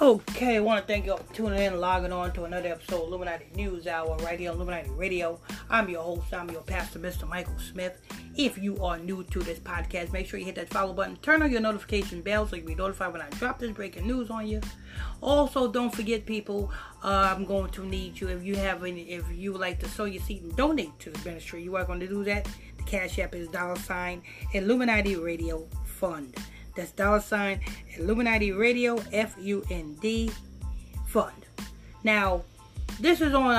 Okay, I want to thank you all for tuning in and logging on to another episode of Illuminati News Hour right here on Illuminati Radio. I'm your host, I'm your pastor, Mr. Michael Smith. If you are new to this podcast, make sure you hit that follow button, turn on your notification bell so you can be notified when I drop this breaking news on you. Also, don't forget, people, I'm going to need you if you would like to sow your seed and donate to the ministry. You are going to do that. The Cash App is $ Illuminati Radio Fund. That's $ Illuminati Radio FUND Fund. Now, this is on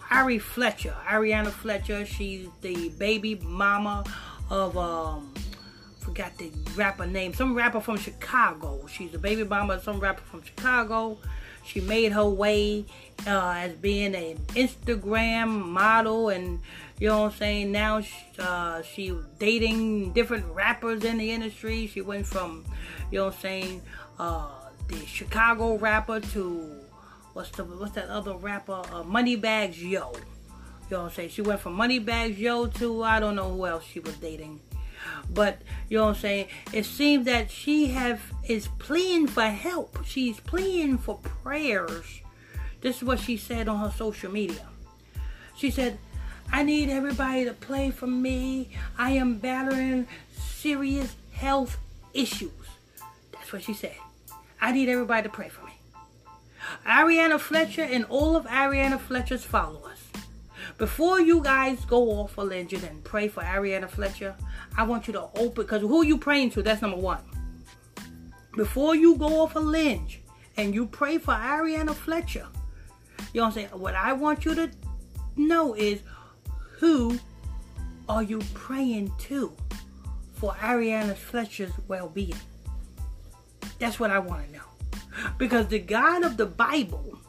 Ariana Fletcher. She's the baby mama of forgot the rapper name. Some rapper from Chicago. She's the baby mama of some rapper from Chicago. She made her way as being an Instagram model, and you know what I'm saying. Now she dating different rappers in the industry. She went from, you know what I'm saying, the Chicago rapper to what's that other rapper? Moneybags Yo. You know what I'm saying. She went from Moneybags Yo to I don't know who else she was dating. But, you know what I'm saying, it seems that she is pleading for help. She's pleading for prayers. This is what she said on her social media. She said, I need everybody to pray for me. I am battling serious health issues. That's what she said. I need everybody to pray for me. Ariana Fletcher and all of Ariana Fletcher's followers. Before you guys go off a ledge and pray for Ariana Fletcher, I want you to open, because who are you praying to? That's number one. Before you go off a ledge and you pray for Ariana Fletcher, you know what I'm saying? What I want you to know is, who are you praying to for Ariana Fletcher's well-being? That's what I want to know. Because the God of the Bible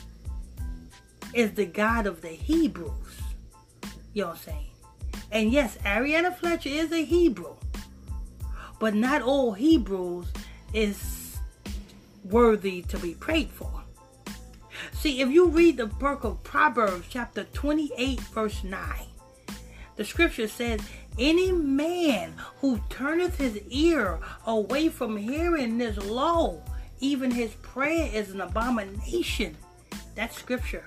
is the God of the Hebrews. You know what I'm saying? And yes, Ariana Fletcher is a Hebrew. But not all Hebrews is worthy to be prayed for. See, if you read the book of Proverbs, chapter 28, verse 9, the scripture says, any man who turneth his ear away from hearing this law, even his prayer is an abomination. That's scripture.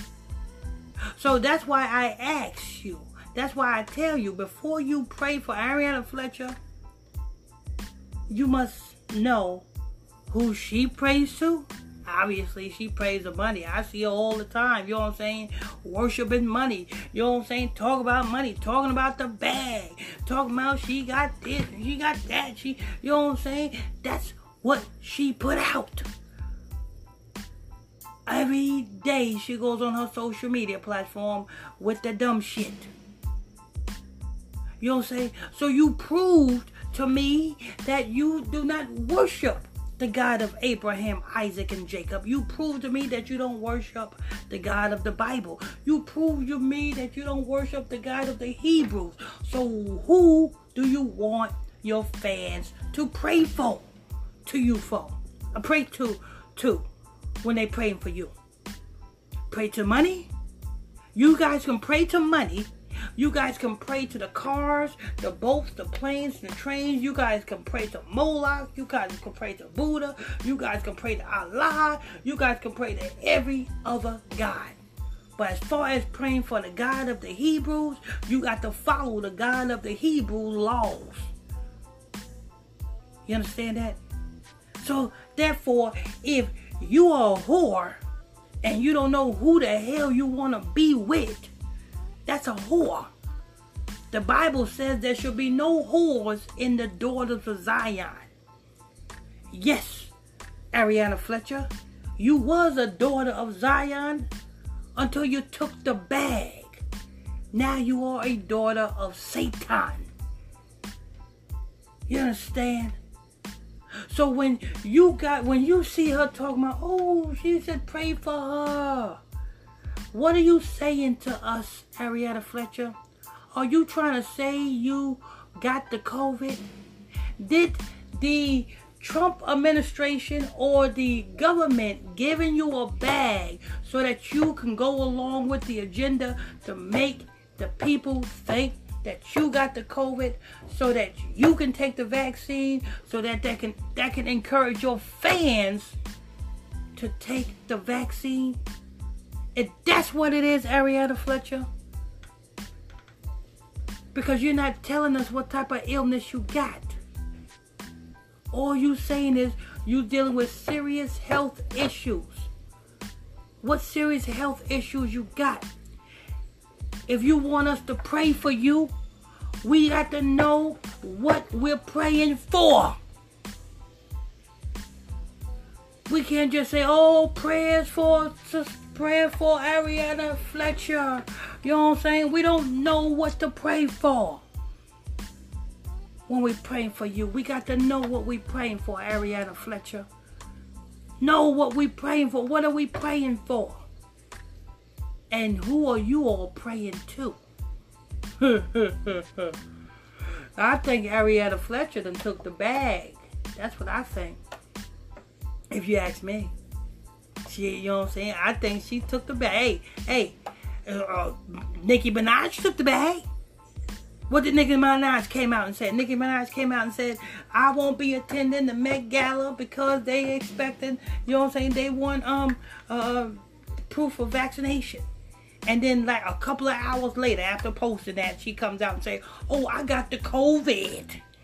So that's why I ask you, that's why I tell you, before you pray for Ariana Fletcher, you must know who she prays to. Obviously, she prays the money. I see her all the time, you know what I'm saying? Worshiping money, you know what I'm saying? Talk about money, talking about the bag, talking about she got this and she got that. You know what I'm saying? That's what she put out. Every day she goes on her social media platform with the dumb shit. You know what I'm saying? So you proved to me that you do not worship the God of Abraham, Isaac, and Jacob. You proved to me that you don't worship the God of the Bible. You proved to me that you don't worship the God of the Hebrews. So who do you want your fans to pray for? To you for? Pray to when they praying for you. Pray to money. You guys can pray to money. You guys can pray to the cars, the boats, the planes, the trains. You guys can pray to Moloch. You guys can pray to Buddha. You guys can pray to Allah. You guys can pray to every other God. But as far as praying for the God of the Hebrews, you got to follow the God of the Hebrew laws. You understand that? So, therefore, if you are a whore and you don't know who the hell you want to be with, that's a whore. The Bible says there should be no whores in the daughters of Zion. Yes, Ariana Fletcher, you was a daughter of Zion until you took the bag. Now you are a daughter of Satan. You understand? So when you see her talking about, oh, she said pray for her. What are you saying to us, Ariana Fletcher? Are you trying to say you got the COVID? Did the Trump administration or the government giving you a bag so that you can go along with the agenda to make the people think that you got the COVID, so that you can take the vaccine, so that that can encourage your fans to take the vaccine? If that's what it is, Ariana Fletcher. Because you're not telling us what type of illness you got. All you saying is you dealing with serious health issues. What serious health issues you got? If you want us to pray for you, we got to know what we're praying for. We can't just say, oh, prayer for Ariana Fletcher. You know what I'm saying? We don't know what to pray for. When we're praying for you, we got to know what we're praying for, Ariana Fletcher. Know what we're praying for. What are we praying for? And who are you all praying to? I think Ariana Fletcher done took the bag. That's what I think. If you ask me. You know what I'm saying? I think she took the bag. Hey, Nicki Minaj took the bag. What did Nicki Minaj came out and said? Nicki Minaj came out and said, I won't be attending the Met Gala because they expected, you know what I'm saying, they want proof of vaccination. And then like a couple of hours later, after posting that, she comes out and say, oh, I got the COVID.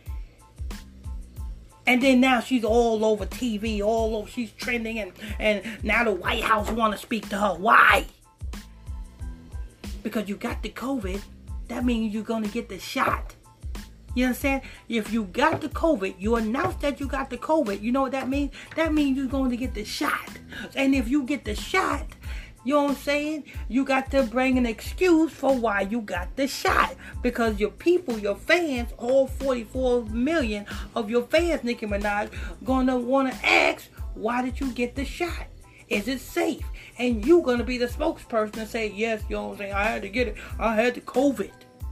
And then now she's all over TV, all over, she's trending, and now the White House want to speak to her. Why? Because you got the COVID, that means you're going to get the shot. You understand? If you got the COVID, you announce that you got the COVID, you know what that means? That means you're going to get the shot. And if you get the shot, you know what I'm saying? You got to bring an excuse for why you got the shot. Because your people, your fans, all 44 million of your fans, Nicki Minaj, gonna want to ask, why did you get the shot? Is it safe? And you gonna be the spokesperson and say, yes, you know what I'm saying, I had to get it. I had the COVID.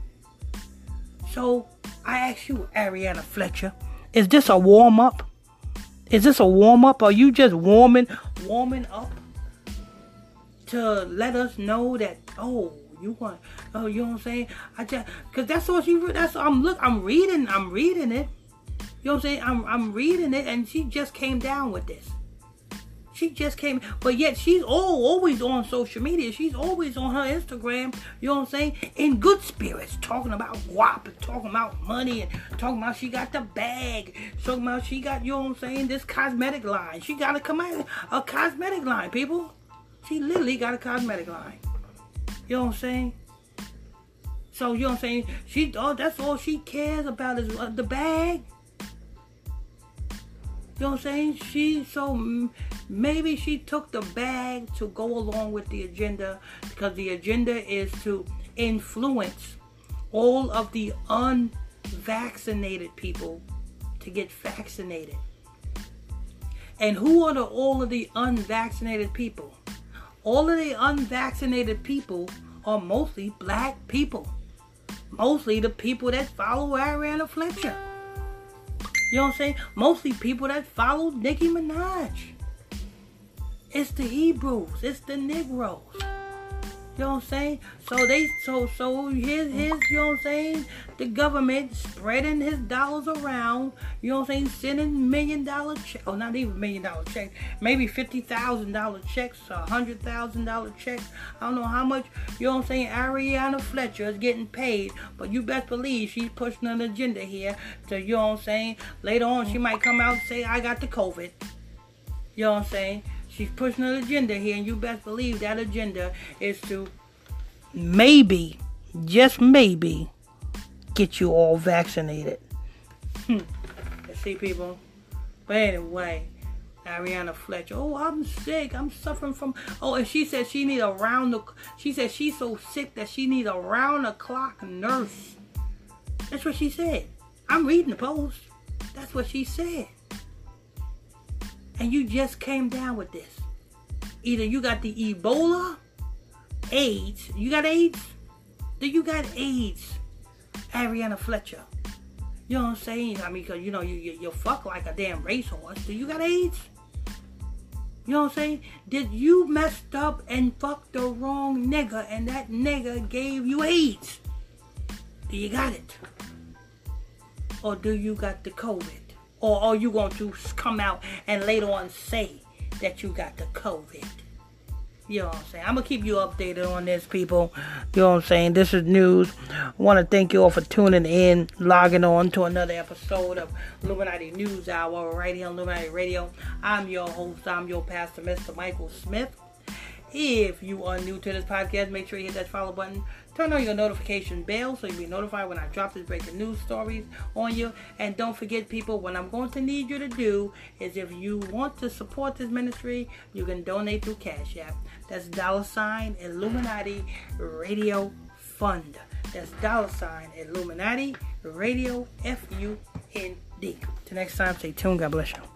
So, I ask you, Ariana Fletcher, is this a warm-up? Is this a warm-up? Or are you just warming up? To let us know that, oh, you want, oh, you know what I'm saying? Cause that's all I'm reading it. You know what I'm saying? I'm reading it, and she just came down with this. She just came, but yet she's always on social media. She's always on her Instagram, you know what I'm saying? In good spirits, talking about WAP, and talking about money, and talking about she got the bag, talking about she got, you know what I'm saying, this cosmetic line. She got a cosmetic line, people. She literally got a cosmetic line. You know what I'm saying? So, you know what I'm saying? That's all she cares about is the bag. You know what I'm saying? Maybe she took the bag to go along with the agenda, because the agenda is to influence all of the unvaccinated people to get vaccinated. And who are all of the unvaccinated people? All of the unvaccinated people are mostly black people. Mostly the people that follow Ariana Fletcher. You know what I'm saying? Mostly people that follow Nicki Minaj. It's the Hebrews. It's the Negroes. You know what I'm saying? So here's you know what I'm saying? The government spreading his dollars around, you know what I'm saying? Sending $1 million checks, or not even $1 million checks, maybe $50,000 checks, $100,000 checks. I don't know how much, you know what I'm saying, Ariana Fletcher is getting paid, but you best believe she's pushing an agenda here to, you know what I'm saying? Later on she might come out and say, I got the COVID. You know what I'm saying? She's pushing an agenda here, and you best believe that agenda is to maybe, just maybe, get you all vaccinated. Let's see, people. But anyway, Ariana Fletcher. Oh, I'm sick. I'm suffering from. Oh, and she said she need she said she's so sick that she need a round-the-clock nurse. That's what she said. I'm reading the post. That's what she said. And you just came down with this. Either you got the Ebola, AIDS. You got AIDS? Do you got AIDS, Ariana Fletcher? You know what I'm saying? I mean, because, you know, you fuck like a damn racehorse. Do you got AIDS? You know what I'm saying? Did you messed up and fuck the wrong nigga, and that nigga gave you AIDS? Do you got it? Or do you got the COVID? Or are you going to come out and later on say that you got the COVID. You know what I'm saying? I'm going to keep you updated on this, people. You know what I'm saying? This is news. I want to thank you all for tuning in, logging on to another episode of Illuminati News Hour right here on Illuminati Radio. I'm your host. I'm your pastor, Mr. Michael Smith. If you are new to this podcast, make sure you hit that follow button. Turn on your notification bell so you'll be notified when I drop these breaking news stories on you. And don't forget, people, what I'm going to need you to do is if you want to support this ministry, you can donate through Cash App. That's $ Illuminati Radio Fund. That's $ Illuminati Radio FUND. Till next time, stay tuned. God bless you.